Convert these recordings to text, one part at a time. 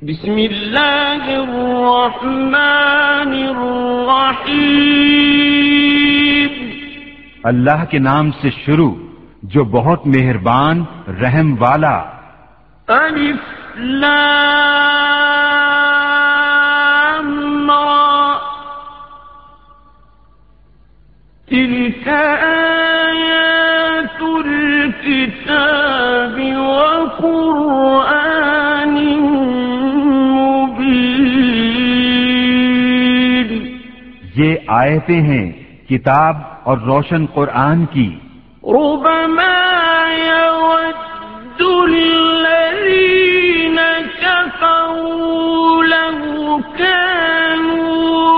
بسم اللہ الرحمن الرحیم، اللہ کے نام سے شروع جو بہت مہربان رحم والا۔ الف لام را، تلک آیات الکتاب وقرآن مبین۔ یہ آیتیں ہیں کتاب اور روشن قرآن کی۔ ربما يود الذين كفروا لو كانوا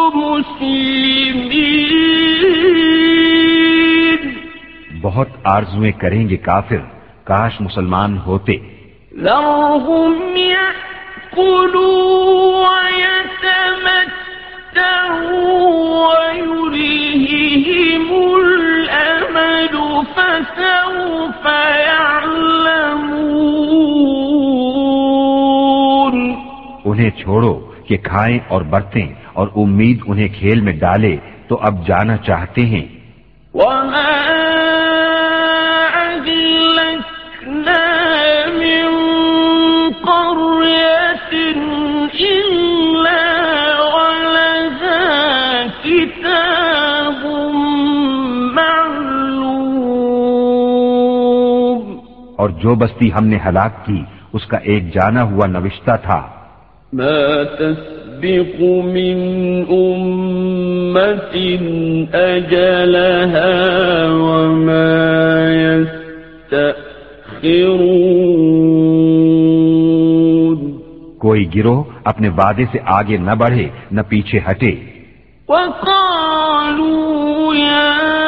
مسلمين، بہت آرزویں کریں گے کافر کاش مسلمان ہوتے۔ ذرهم يأكلوا ويتمتعوا ويلههم الأمل فسوف يعلمون۔ انہیں چھوڑو کہ کھائیں اور برتیں اور امید انہیں کھیل میں ڈالے تو اب جانا چاہتے ہیں۔ وما أهلكنا من قرية إلا ولها كتاب معلوم۔ اور جو بستی ہم نے ہلاک کی اس کا ایک جانا ہوا نوشتہ تھا۔ ما تسبق من أمة أجلها وما يستأخرون۔ کوئی گروہ اپنے وعدے سے آگے نہ بڑھے نہ پیچھے ہٹے۔ وقالوا يا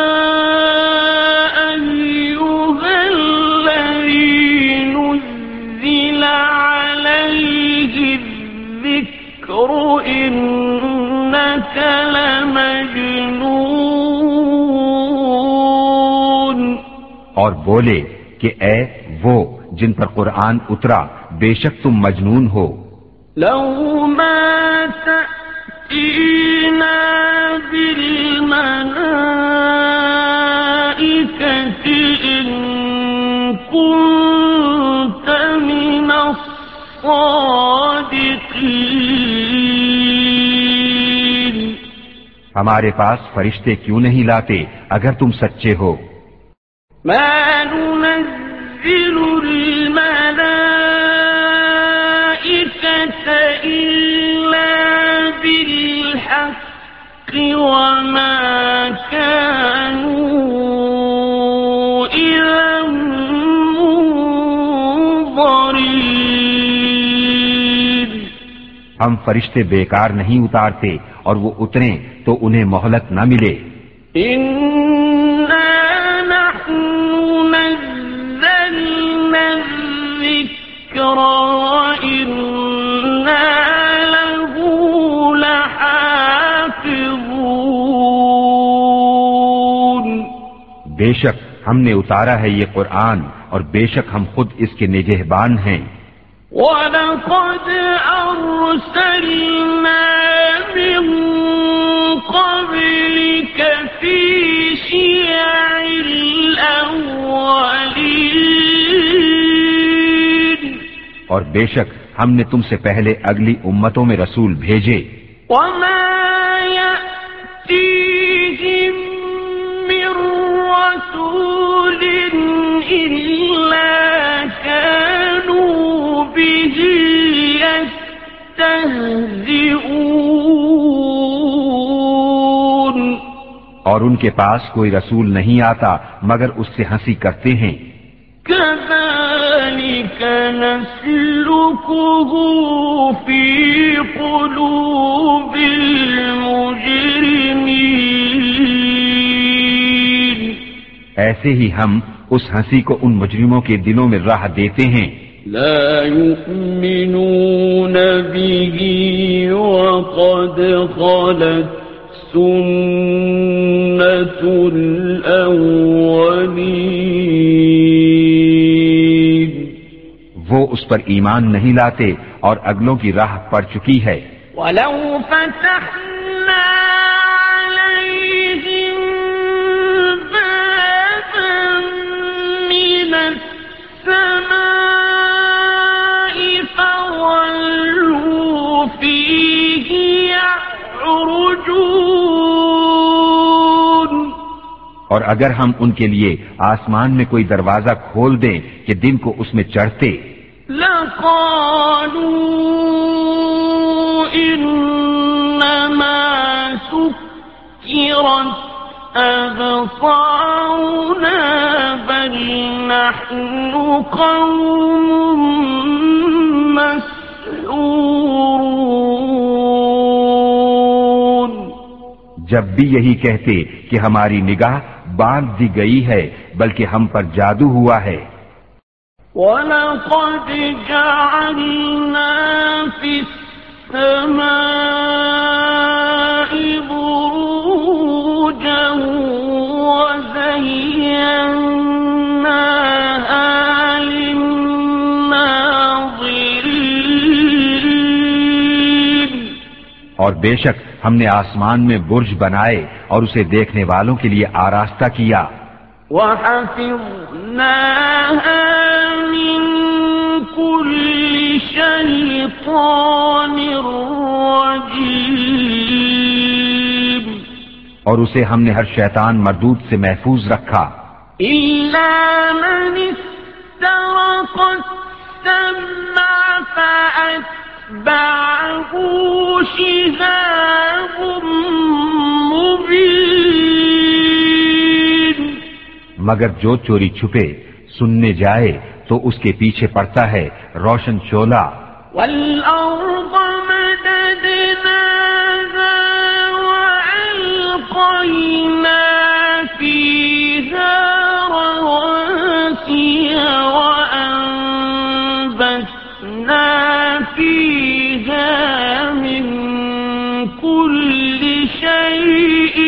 أيها الذي نزل عليه الذكر إنك لمجنون۔ اور بولے کہ اے وہ جن پر قرآن اترا بے شک تم مجنون ہو۔ لو ما تأتينا بالملائكة إن كنت من الصادقين۔ ہمارے پاس فرشتے کیوں نہیں لاتے اگر تم سچے ہو۔ ما ننزل الملائكة إلا بالحق وما كانوا إذا منظرين۔ ہم فرشتے بیکار نہیں اتارتے اور وہ اتریں تو انہیں مہلت نہ ملے۔ إنا نحن نزلنا الذكر وإنا له لحافظون۔ بے شک ہم نے اتارا ہے یہ قرآن اور بے شک ہم خود اس کے نگہبان ہیں۔ وَلَقَدْ أَرْسَلْنَا مِن قَبْلِكَ فِي شِيَعِ الْأَوَّلِينَ، اور بے شک ہم نے تم سے پہلے اگلی امتوں میں رسول بھیجے۔ وَمَا يَأْتِيهِم مِّن رَّسُولٍ إِلَّا كَانُوا بِهِ يَسْتَهْزِئُونَ۔ اور ان کے پاس کوئی رسول نہیں آتا مگر اس سے ہنسی کرتے ہیں۔ كَذَلِكَ نَسْلُكُهُ فِي قُلُوبِ الْمُجْرِمِينَ۔ ایسے ہی ہم اس ہنسی کو ان مجرموں کے دلوں میں راہ دیتے ہیں۔ لا يؤمنون به وقد خلت سنة الأولين۔ وہ اس پر ایمان نہیں لاتے اور اگلوں کی راہ پڑ چکی ہے۔ وَلَوْ فَتَحْنَا عَلَيْهِمْ بَابًا مِّنَ السَّمَاءِ فَظَلُّوا فِيهِ يَعْرُجُونَ، اور اگر ہم ان کے لیے آسمان میں کوئی دروازہ کھول دیں کہ دن کو اس میں چڑھتے، لَقَالُوا إِنَّمَا سُكِّرَتْ أَبْصَارُنَا بَلْ نَحْنُ قَوْمٌ مَسْحُورُونَ۔ جب بھی یہی کہتے کہ ہماری نگاہ باندھ دی گئی ہے بلکہ ہم پر جادو ہوا ہے۔ وَلَقَدْ جَعَلْنَا فِي السَّمَاءِ بُرُوجًا وَزَيَّنَّاهَا لِلنَّاظِرِينَ، اور بے شک ہم نے آسمان میں برج بنائے اور اسے دیکھنے والوں کے لیے آراستہ کیا۔ وَحَفِظْنَاهَا مِن كُلِّ شَيْطَانٍ رَّجِيمٍ، اور اسے ہم نے ہر شیطان مردود سے محفوظ رکھا، إِلَّا مَنِ اسْتَرَقَ السَّمْعَ فَأَتْبَعَهُ شِهَابٌ مُّبِينٌ، مگر جو چوری چھپے سننے جائے تو اس کے پیچھے پڑتا ہے روشن شعلہ۔ وَالْأَرْضَ مَدَدْنَاهَا وَأَلْقَيْنَا فِيهَا رَوَاسِيَ وَأَنبَتْنَا فِيهَا مِن كُلِّ شَيْءٍ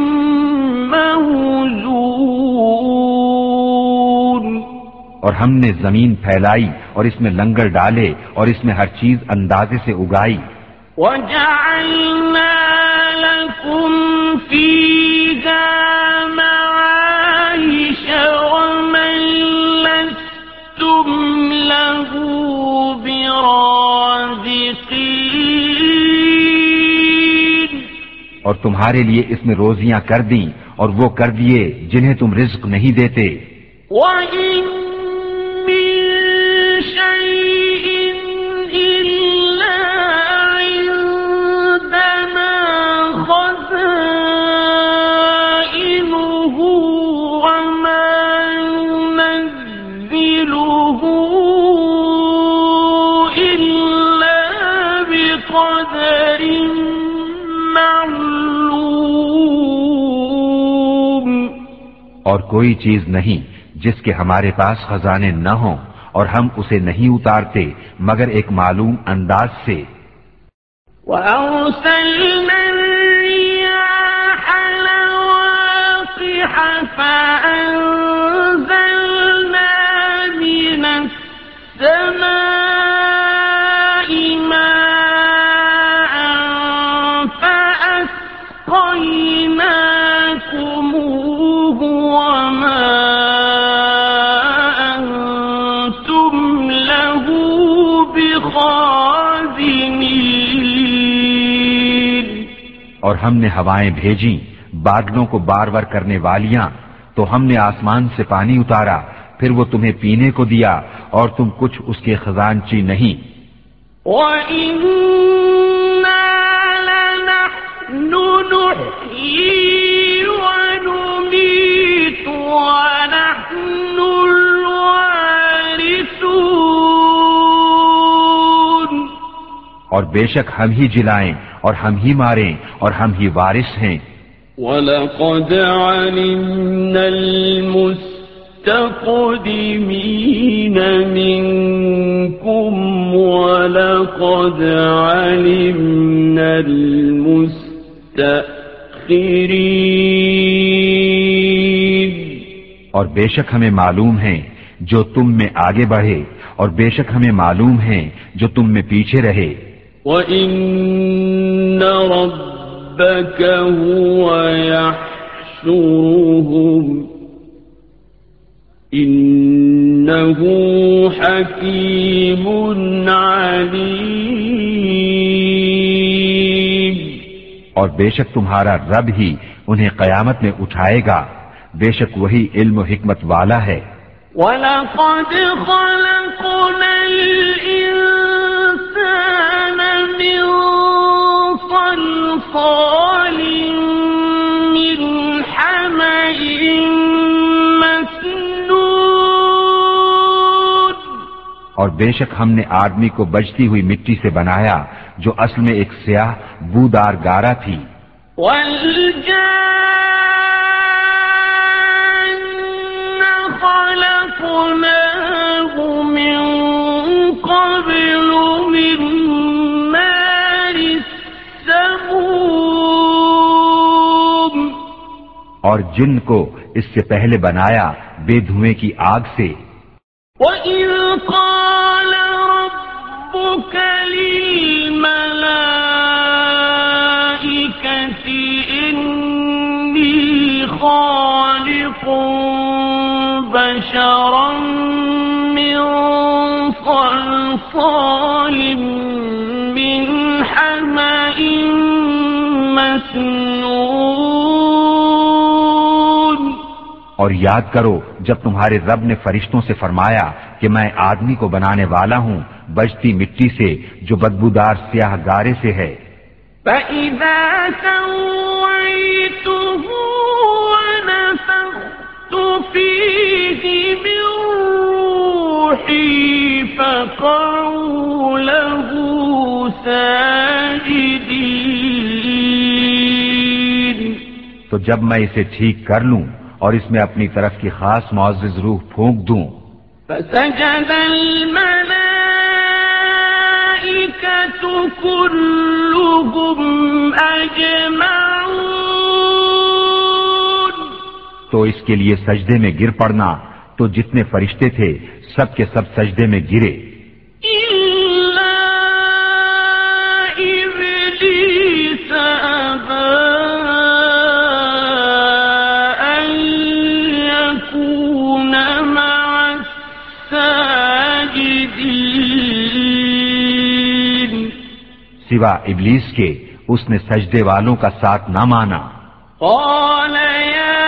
مَّوْزُونٍ، اور ہم نے زمین پھیلائی اور اس میں لنگر ڈالے اور اس میں ہر چیز اندازے سے اگائی۔ وَجَعَلْنَا لَكُمْ فِيهَا مَعَايِشَ وَمَن لَّسْتُمْ لَهُ بِرَازِقِينَ، اور تمہارے لیے اس میں روزیاں کر دیں اور وہ کر دیے جنہیں تم رزق نہیں دیتے۔ وَإِن مِّن شَيْءٍ إِلَّا عِندَنَا خَزَائِنُهُ وَمَا نُنَزِّلُهُ إِلَّا بِقَدَرٍ مَّعْلُومٍ، اور کوئی چیز نہیں جس کے ہمارے پاس خزانے نہ ہوں، اور ہم اسے نہیں اتارتے مگر ایک معلوم انداز سے۔ وَأَرْسَلْنَا الرِّيَاحَ لَوَاقِحَ فَأَنزَلْنَا مِنَ السَّمَاءِ مَاءً فَأَسْقَيْنَاكُمُوهُ وَمَا أَنتُمْ لَهُ بِخَازِنِينَ، اور ہم نے ہوائیں بھیجیں بادلوں کو بار بار کرنے والیاں، تو ہم نے آسمان سے پانی اتارا، پھر وہ تمہیں پینے کو دیا اور تم کچھ اس کے خزانچی نہیں۔ وَإِنَّا لَنَحْنُ نُحْيِي وَنُمِيتُ وَنَحْنُ الْوَارِثُونَ، اور بے شک ہم ہی جلائیں اور ہم ہی ماریں اور ہم ہی وارث ہیں۔ وَلَقَدْ عَلِمْنَا الْمُسْتَقْدِمِينَ مِنكُمْ وَلَقَدْ عَلِمْنَا الْمُسْتَأْخِرِينَ، اور بے شک ہمیں معلوم ہے جو تم میں آگے بڑھے اور بے شک ہمیں معلوم ہے جو تم میں پیچھے رہے. وَإِنَّ رَبَّكَ هُوَ يَحْشُرُهُمْ إِنَّهُ حَكِيمٌ عَلِيمٌ. اور بے شک تمہارا رب ہی انہیں قیامت میں اٹھائے گا، بے شک وہی علم و حکمت والا ہے. وَلَقَدْ خَلَقْنَا الْإِنسَانَ مِنْ صَلْصَالٍ مِنْ حَمَإٍ مَسْنُونٍ. اور بے شک ہم نے آدمی کو بجتی ہوئی مٹی سے بنایا جو اصل میں ایک سیاہ بودار گارا تھی. وَالْجَانَّ خَلَقْنَاهُ مِنْ قَبْلُ مِنْ نَارِ السَّمُومِ. اور جن کو اس سے پہلے بنایا بے دھوئیں کی آگ سے. وَإِذْ قَالَ رَبُّكَ لِلْمَلَائِكَةِ إِنِّي خَالِقٌ بَشَرًا مِّن صَلْصَالٍ مِّنْ حَمَإٍ مَّسْنُونٍ. اور یاد کرو جب تمہارے رب نے فرشتوں سے فرمایا کہ میں آدمی کو بنانے والا ہوں بجتی مٹی سے جو بدبودار سیاہ گارے سے ہے. فَإِذَا سَوَّيْتُهُ وَنَفَخْتُ فِيهِ مِن رُّوحِي فَقَعُوا لَهُ سَاجِدِينَ. تو جب میں اسے ٹھیک کر لوں اور اس میں اپنی طرف کی خاص معزز روح پھونک دوں. فَسَجَدَ الْمَلَائِكَةُ كُلُّهُمْ أَجْمَعُونَ. تو اس کے لیے سجدے میں گر پڑنا تو جتنے فرشتے تھے سب کے سب سجدے میں گرے. إِلَّا إِبْلِيسَ أَبَىٰ أَن يَكُونَ مَعَ السَّاجِدِينَ. سوا ابلیس کے اس نے سجدے والوں کا ساتھ نہ مانا. قَالَ يَا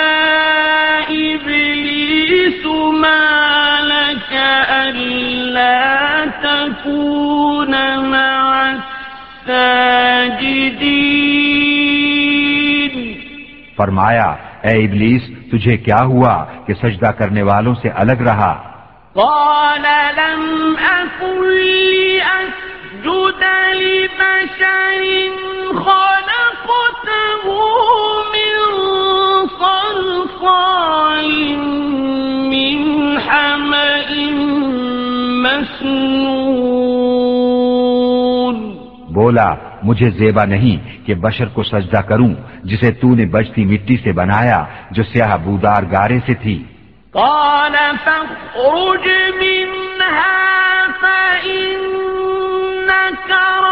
إِبْلِيسُ مَا لَكَ أَلَّا تَكُونَ مَعَ السَّاجِدِينَ. فرمایا اے ابلیس تجھے کیا ہوا کہ سجدہ کرنے والوں سے الگ رہا. قَالَ لَمْ أَكُنْ لِأَسْجُدَ لِبَشَرٍ خَلَقْتَهُ مِنْ صَلْصَالٍ مِّنْ حَمَإٍ مَّسْنُونٍ. بولا مجھے زیبا نہیں کہ بشر کو سجدہ کروں جسے تو نے بجتی مٹی سے بنایا جو سیاہ بودار گارے سے تھی. قَالَ فَاخْرُجْ مِنْهَا فَإِنَّكَ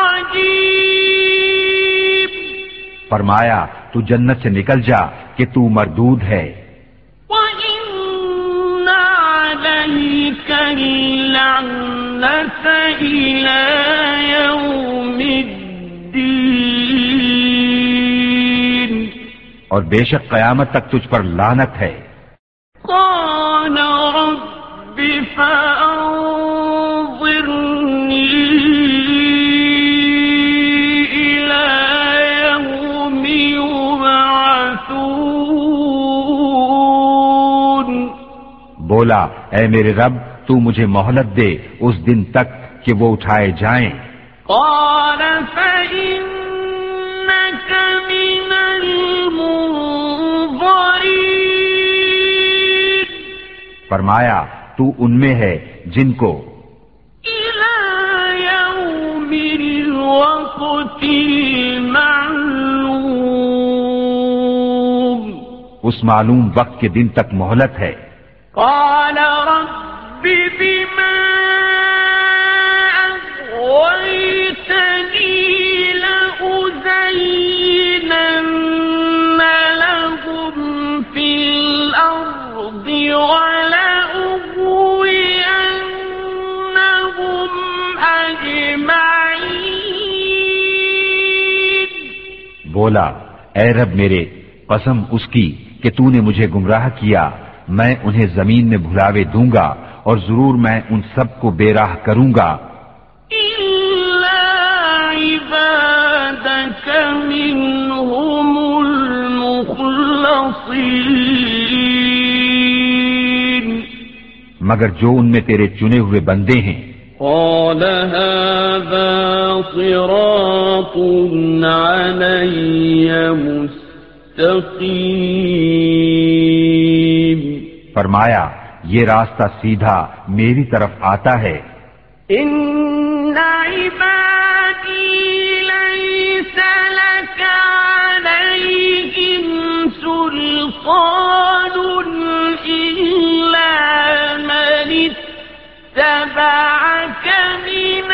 رَجِيمٌ. فرمایا تو جنت سے نکل جا کہ تو مردود ہے. وَإِنَّ عَلَيْكَ اللَّعْنَةَ إِلَىٰ يَوْمِ الدِّينِ. اور بے شک قیامت تک تجھ پر لعنت ہے. قَالَ رَبِّ فَأَنظِرْنِي إِلَىٰ يَوْمِ يُبْعَثُونَ. بولا اے میرے رب تو مجھے مہلت دے اس دن تک کہ وہ اٹھائے جائیں. قَالَ فَإِنَّكَ مِنَ الْمُنظَرِينَ. فرمایا تو ان میں ہے جن کو إِلَىٰ يَوْمِ الْوَقْتِ الْمَعْلُومِ. اس معلوم وقت کے دن تک مہلت ہے. قَالَ رَبِّ بِمَا بولا اے رب میرے قسم اس کی کہ تو نے مجھے گمراہ کیا میں انہیں زمین میں بھلاوے دوں گا اور ضرور میں ان سب کو بے راہ کروں گا إلا عبادك منهم المخلصين مگر جو ان میں تیرے چنے ہوئے بندے ہیں قال هذا صراط علي مستقيم فرمایا یہ راستہ سیدھا میری طرف آتا ہے ان عبادی لیس لك علیہم سلطان الا من اتبعك من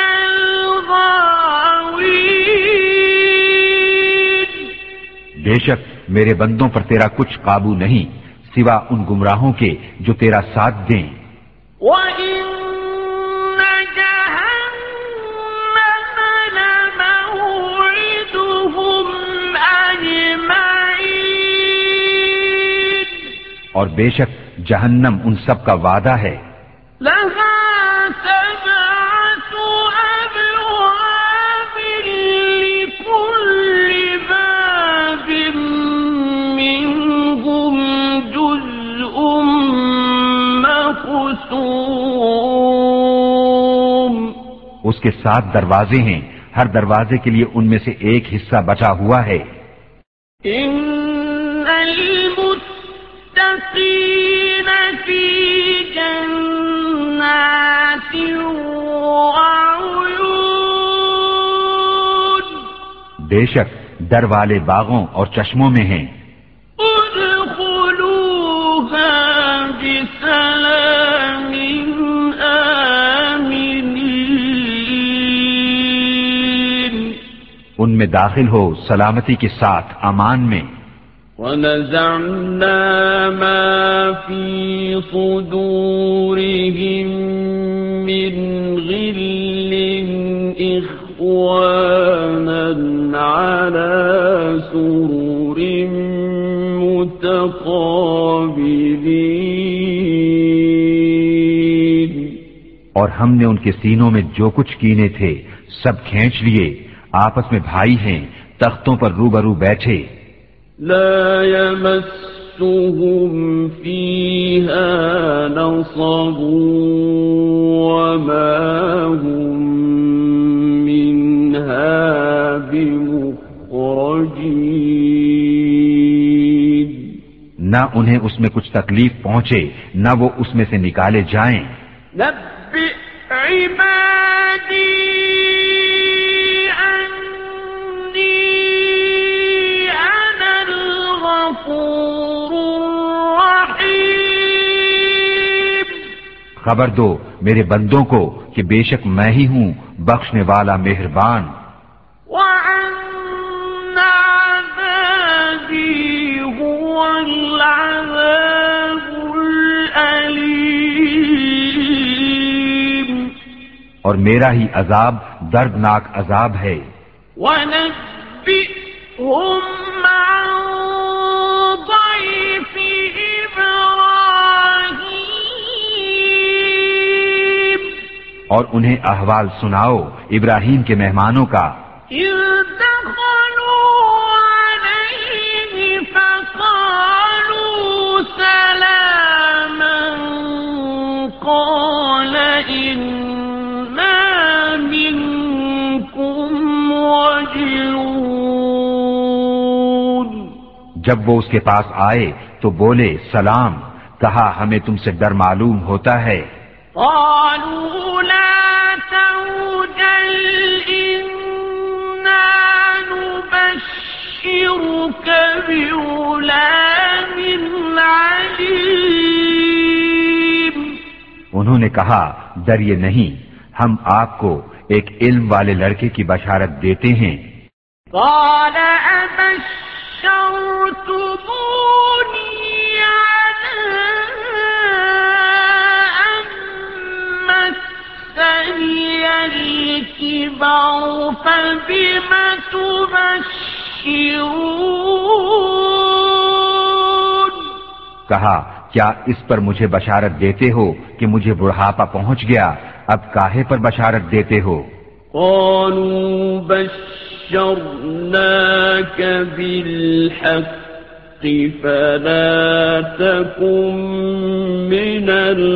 الغاوین بے شک میرے بندوں پر تیرا کچھ قابو نہیں سوا ان گمراہوں کے جو تیرا ساتھ دیں وَإِنَّ جَهَنَّمَ لَمَوْعِدُهُمْ أَجْمَعِينَ اور بے شک جہنم ان سب کا وعدہ ہے لَهَا سَبْعَةُ أَبْوَابٍ لِكُلِّ بَابٍ مِّنْهُمْ جُزْءٌ مَّقْسُومٌ اس کے 7 دروازے ہیں ہر دروازے کے لیے ان میں سے ایک حصہ بچا ہوا ہے إِنَّ الْمُتَّقِينَ فِي جَنَّاتٍ وَعُيُونٍ بے شک ڈر والے باغوں اور چشموں میں ہیں ادخلوها بسلام آمنين ان میں داخل ہو سلامتی کے ساتھ امان میں ونزعنا ما في صدورهم من غل إخوانا على سرر متقابلين اور ہم نے ان کے سینوں میں جو کچھ کینے تھے سب کھینچ لیے آپس میں بھائی ہیں تختوں پر روبرو بیٹھے لا يمسهم فيها نصب وما هم منها بمخرجين نہ انہیں اس میں کچھ تکلیف پہنچے نہ وہ اس میں سے نکالے جائیں نبئ عبادی خبر دو میرے بندوں کو کہ بے شک میں ہی ہوں بخشنے والا مہربان وَأَنَّ عَذَابِي هُوَ الْعَذَابُ الْأَلِيمُ اور میرا ہی عذاب دردناک عذاب ہے وَنَبِّئْهُمْ عَن ضَيْفِ إِبْرَاهِيمَ اور انہیں احوال سناؤ ابراہیم کے مہمانوں کا إِذْ دَخَلُوا عَلَيْهِ فَقَالُوا سَلَامًا قَالَ إِنَّا مِنكُمْ وَجِلُونَ جب وہ اس کے پاس آئے تو بولے سلام کہا ہمیں تم سے ڈر معلوم ہوتا ہے قالوا لا توجل إنا نبشرك بغلام عليم انہوں نے کہا ڈریے نہیں ہم آپ کو ایک علم والے لڑکے کی بشارت دیتے ہیں قال أبشرتموني على أن مسني الكبر فبم تبشرون تبشرون کہا کیا اس پر مجھے بشارت دیتے ہو کہ مجھے بڑھاپا پہنچ گیا، اب کاہے پر بشارت دیتے ہو؟ قالوا بشرناك بالحق فلا تكن من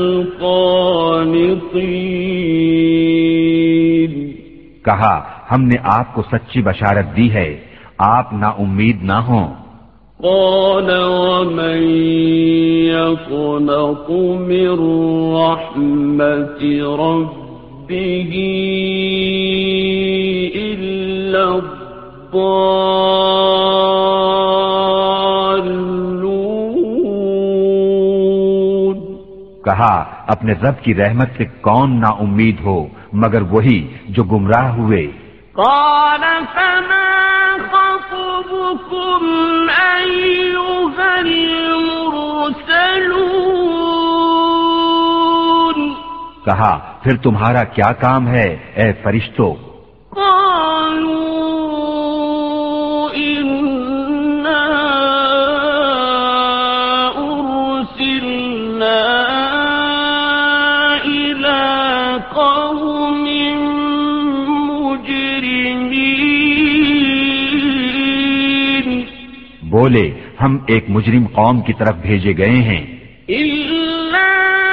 القانطين کہا ہم نے آپ کو سچی بشارت دی ہے، آپ نا امید نہ ہوں۔ قال ومن يقنط من رحمة ربه إلا الضالون کہا اپنے رب کی رحمت سے کون نا امید ہو مگر وہی جو گمراہ ہوئے۔ قال فما خطبكم أيها المرسلون کہا پھر تمہارا کیا کام ہے اے فرشتو؟ قالوا إنا أرسلنا إلى قوم مجرمين بولے ہم ایک مجرم قوم کی طرف بھیجے گئے ہیں، إلا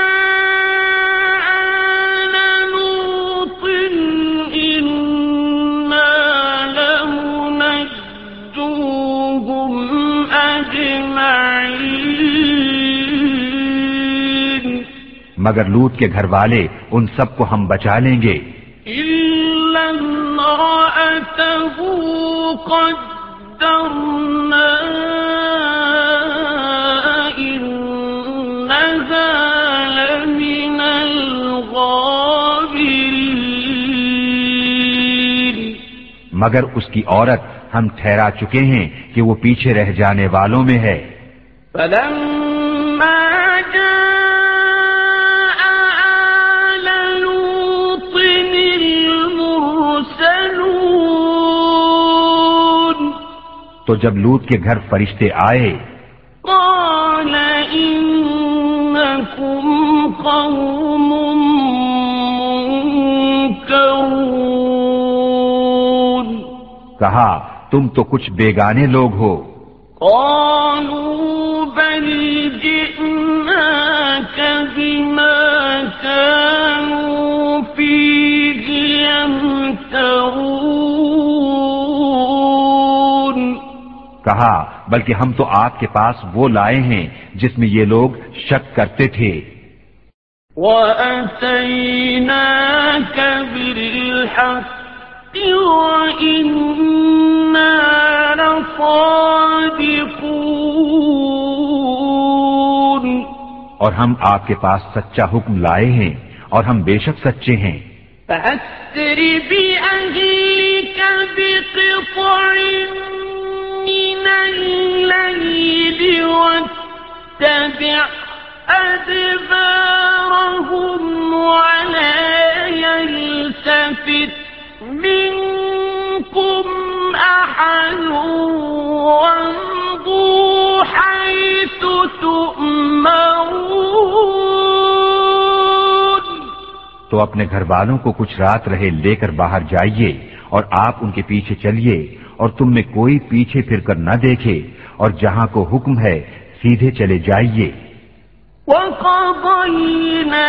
آل لوط إنا لمنجوهم أجمعين مگر لوط کے گھر والے ان سب کو ہم بچا لیں گے، إلا امرأته قدرنا إنها لمن الغابرين مگر اس کی عورت ہم ٹھہرا چکے ہیں کہ وہ پیچھے رہ جانے والوں میں ہے۔ فلما جاء آل لوط المرسلون تو جب لوط کے گھر فرشتے آئے قال إنكم قوم منكرون کہا تم تو کچھ بیگانے لوگ ہو، قالوا بل جئناك بما كانوا فيه يمترون کہا بلکہ ہم تو آپ کے پاس وہ لائے ہیں جس میں یہ لوگ شک کرتے تھے، وَأَتَيْنَاكَ بِالْحَقِّ وَإِنَّا لَصَادِقُونَ اور ہم آپ کے پاس سچا حکم لائے ہیں اور ہم بے شک سچے ہیں۔ فَأَسْرِ بِأَهْلِكَ بِقِطْعٍ مِّنَ اللَّيْلِ وَاتَّبِعْ أَدْبَارَهُمْ وَلَا يَلْتَفِتْ مِنكُمْ أَحَدٌ وَامْضُوا حَيْثُ تُؤْمَرُونَ تو اپنے گھر والوں کو کچھ رات رہے لے کر باہر جائیے اور آپ ان کے پیچھے چلیے اور تم میں کوئی پیچھے پھر کر نہ دیکھے، اور جہاں کو حکم ہے سیدھے چلے جائیے۔ وَقَضَيْنَا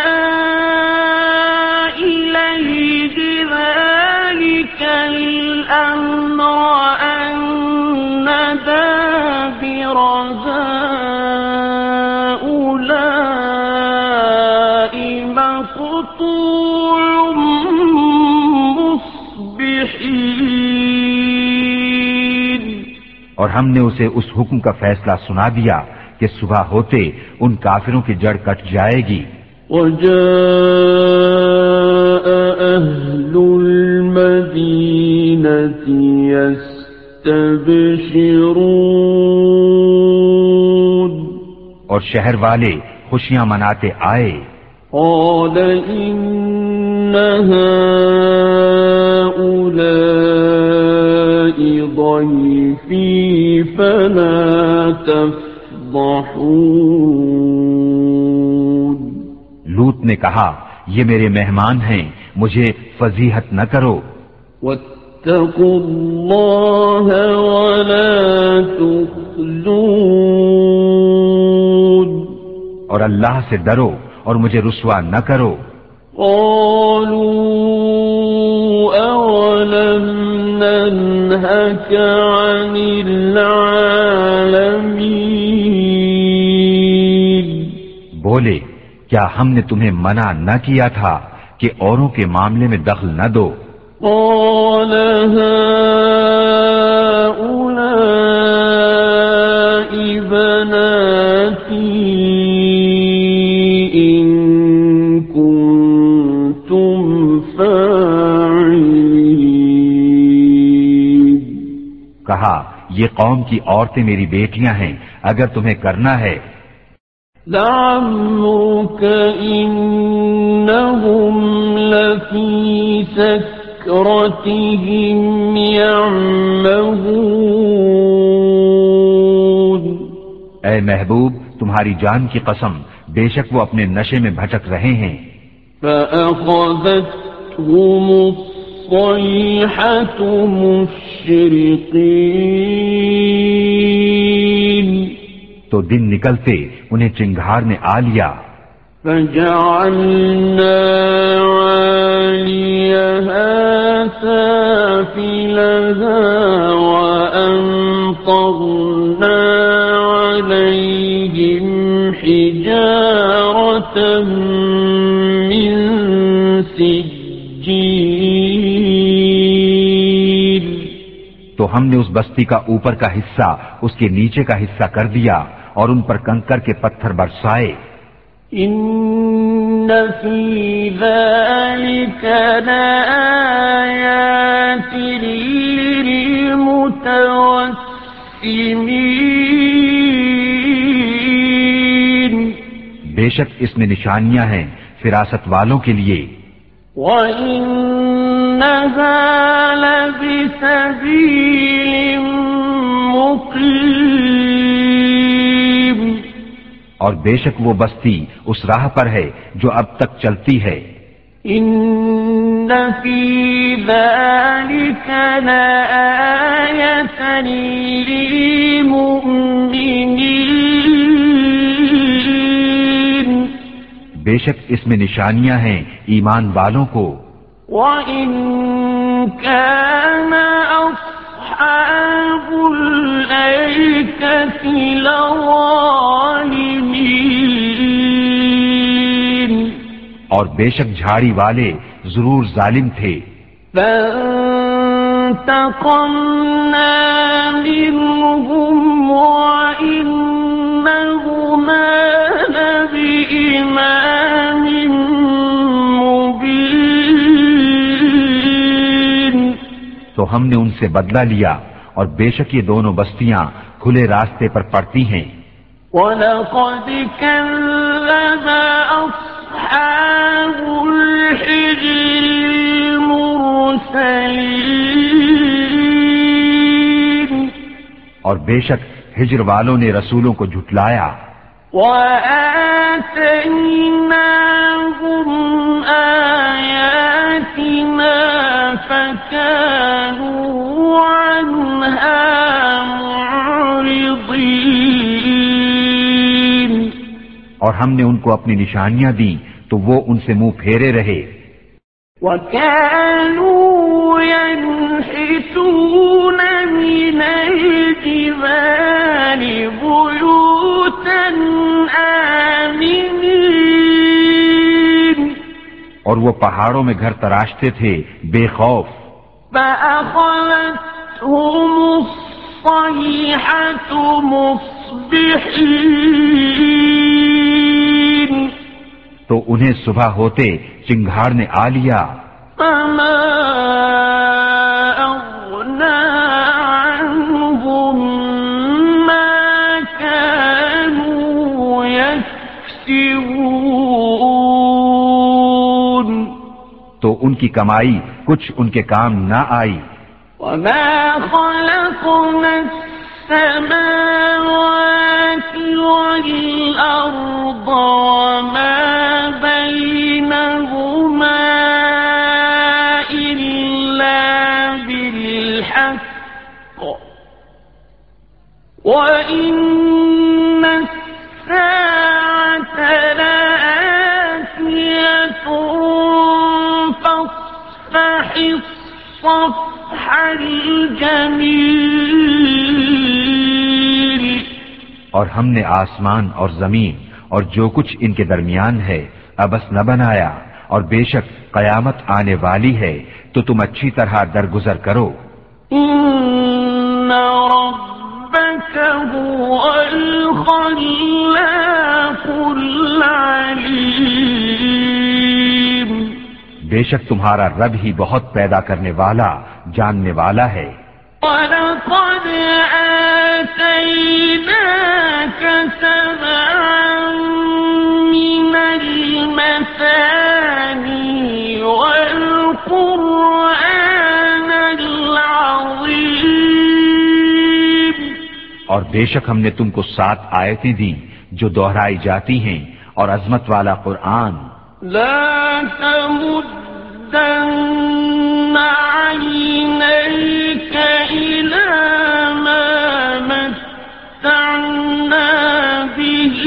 إِلَيْهِ ذَلِكَ الْأَمْرَ أَنَّ دَابِرَ هَٰؤُلَاءِ مَقْطُوعٌ مُصْبِحِينَ اور ہم نے اسے اس حکم کا فیصلہ سنا دیا کہ صبح ہوتے ان کافروں کی جڑ کٹ جائے گی۔ وَجَاءَ أَهْلُ الْمَدِينَةِ يَسْتَبْشِرُونَ اور شہر والے خوشیاں مناتے آئے، قَالَ إِنَّ هَٰؤُلَاءِ ضَيْفِي فلا تفضحون لوط نے کہا یہ میرے مہمان ہیں، مجھے فضیحت نہ کرو. واتقوا اللہ ولا تخزون اور اللہ سے ڈرو اور مجھے رسوا نہ کرو. قالوا أولم ننهك عن العالمين بولے کیا ہم نے تمہیں منع نہ کیا تھا کہ اوروں کے معاملے میں دخل نہ دو. قال هؤلاء بناتي إن كنتم فاعلين کہا یہ قوم کی عورتیں میری بیٹیاں ہیں اگر تمہیں کرنا ہے. لعمرك إنهم لفي سكرتهم يعمهون اے محبوب تمہاری جان کی قسم بے شک وہ اپنے نشے میں بھٹک رہے ہیں. فأخذتهم الصيحة مشرقين تو دن نکلتے انہیں چنگھار نے آ لیا. فجعلنا عاليها سافلها وأمطرنا عليهم حجارة من سجيل تو ہم نے اس بستی کا اوپر کا حصہ اس کے نیچے کا حصہ کر دیا اور ان پر کنکر کے پتھر برسائے. ان فی ذلک لآیات للمتوسمین بے شک اس میں نشانیاں ہیں فراست والوں کے لیے. وَإِنَّهَا لَبِسَبِيلٍ مُقِيمٍ اور بے شک وہ بستی اس راہ پر ہے جو اب تک چلتی ہے. إِنَّ فِي ذَلِكَ لَآيَةً لِلْمُؤْمِنِينَ بے شک اس میں نشانیاں ہیں ایمان والوں کو. وَإِن كَانَ أَصْحَابُ الْأَيْكَةِ لَظَالِمِينَ اور بے شک جھاڑی والے ضرور ظالم تھے. فانتقمنا منهم وإنهما لبإمام مبين تو ہم نے ان سے بدلہ لیا اور بے شک یہ دونوں بستیاں کھلے راستے پر پڑتی ہیں. وَلَقَدْ كَذَّبَ أَصْحَابُ الْحِجْرِ الْمُرْسَلِينَ اور بے شک ہجر والوں نے رسولوں کو جھٹلایا. وَآتَيْنَاهُمْ آيَاتِنَا فَكَانُوا عَنْهَا مُعْرِضِينَ اور ہم نے ان کو اپنی نشانیاں دیں تو وہ ان سے منہ پھیرے رہے. وَكَانُوا يَنْحِتُونَ مِنَ الْجِبَالِ بُيُوتًا آمِنِينَ اور وہ پہاڑوں میں گھر تراشتے تھے بے خوف. فَأَخَذَتْهُمُ الصَّيْحَةُ مُصْبِحِينَ تو انہیں صبح ہوتے چنگھاڑ نے آ لیا. فَمَا أَغْنَى عَنْهُمْ مَا كَانُوا يَكْسِبُونَ تو ان کی کمائی کچھ ان کے کام نہ آئی. وَمَا خَلَقْنَا السماوات والأرض وما بينهما إلا بالحق وإن الساعة لآتية فاصفح الصفح الجميل. اور ہم نے آسمان اور زمین اور جو کچھ ان کے درمیان ہے ابس نہ بنایا، اور بے شک قیامت آنے والی ہے تو تم اچھی طرح درگزر کرو. إن ربك هو الخلاق العليم. بے شک تمہارا رب ہی بہت پیدا کرنے والا، جاننے والا ہے. وَلَقَدْ آتَيْنَاكَ سَبْعًا مِّنَ الْمَثَانِي وَالْقُرْآنَ الْعَظِيمِ. اور بے شک ہم نے تم کو 7 آیتیں دی جو دہرائی جاتی ہیں، اور عظمت والا قرآن. لا تمدن عينيك إلى ما متعنا به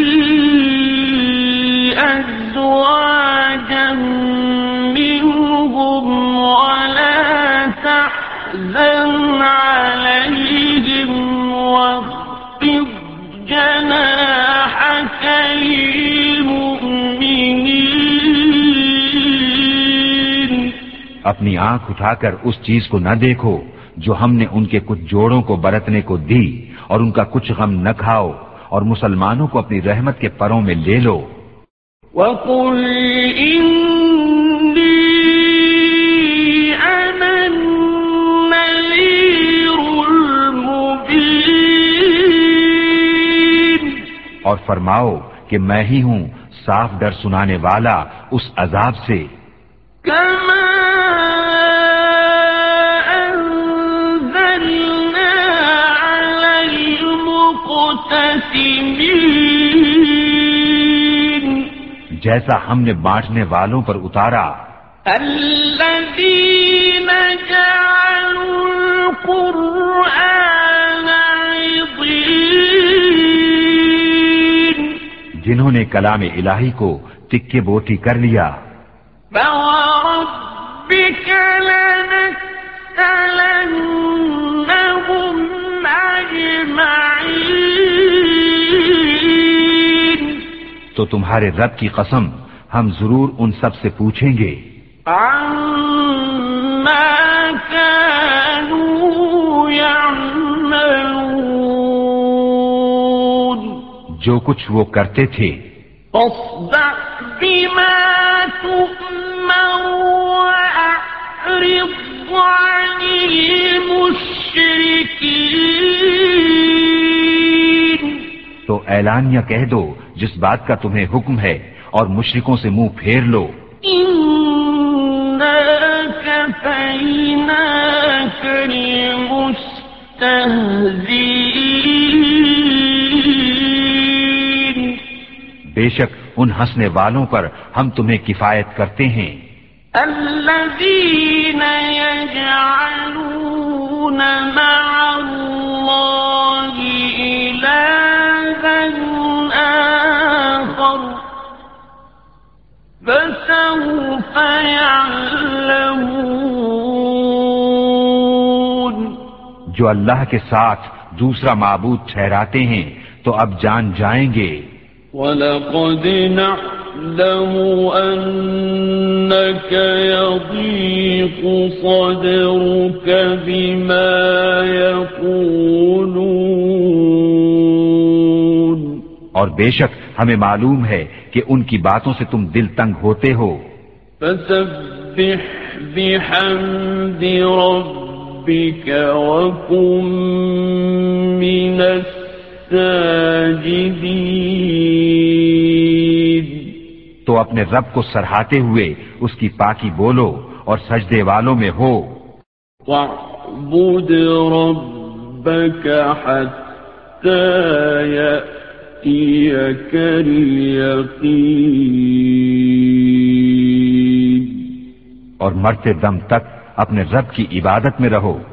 أزواجا منهم ولا تحزن عليهم واخفض جناحك للمؤمنين. اپنی آنکھ اٹھا کر اس چیز کو نہ دیکھو جو ہم نے ان کے کچھ جوڑوں کو برتنے کو دی، اور ان کا کچھ غم نہ کھاؤ، اور مسلمانوں کو اپنی رحمت کے پروں میں لے لو. وَقُلْ إِنِّي أَنَا النَّذِيرُ الْمُبِينُ. اور فرماؤ کہ میں ہی ہوں صاف ڈر سنانے والا اس عذاب سے. كما أنزلنا على المقتسمين. جیسا ہم نے بانٹنے والوں پر اتارا. الذين جعلوا القرآن عضين. جنہوں نے کلام الہی کو تکے بوٹی کر لیا. فوربك لنسألنهم أجمعين. تو تمہارے رب کی قسم ہم ضرور ان سب سے پوچھیں گے. عما كانوا يعملون. جو کچھ وہ کرتے تھے. فاصدع بما تؤمر وأعرض عن المشركين. تو اعلانیہ کہہ دو جس بات کا تمہیں حکم ہے، اور مشرکوں سے منہ پھیر لو. إنا كفيناك المستهزئين. بے شک ان ہنسنے والوں پر ہم تمہیں کفایت کرتے ہیں. الذين يجعلون مع الله إلها آخر فسوف يعلمون. جو اللہ کے ساتھ دوسرا معبود ٹھہراتے ہیں تو اب جان جائیں گے. وَلَقَدْ نَعْلَمُ أَنَّكَ يَضِيقُ صَدْرُكَ بِمَا يَقُولُونَ. اور بے شک ہمیں معلوم ہے کہ ان کی باتوں سے تم دل تنگ ہوتے ہو. فَسَبِّحْ بِحَمْدِ رَبِّكَ وَكُن مِّنَ السَّاجِدِينَ. تو اپنے رب کو سراہتے ہوئے اس کی پاکی بولو اور سجدے والوں میں ہو. وَاعْبُدْ رَبَّكَ حَتَّى يأتيك اليقين اور مرتے دم تک اپنے رب کی عبادت میں رہو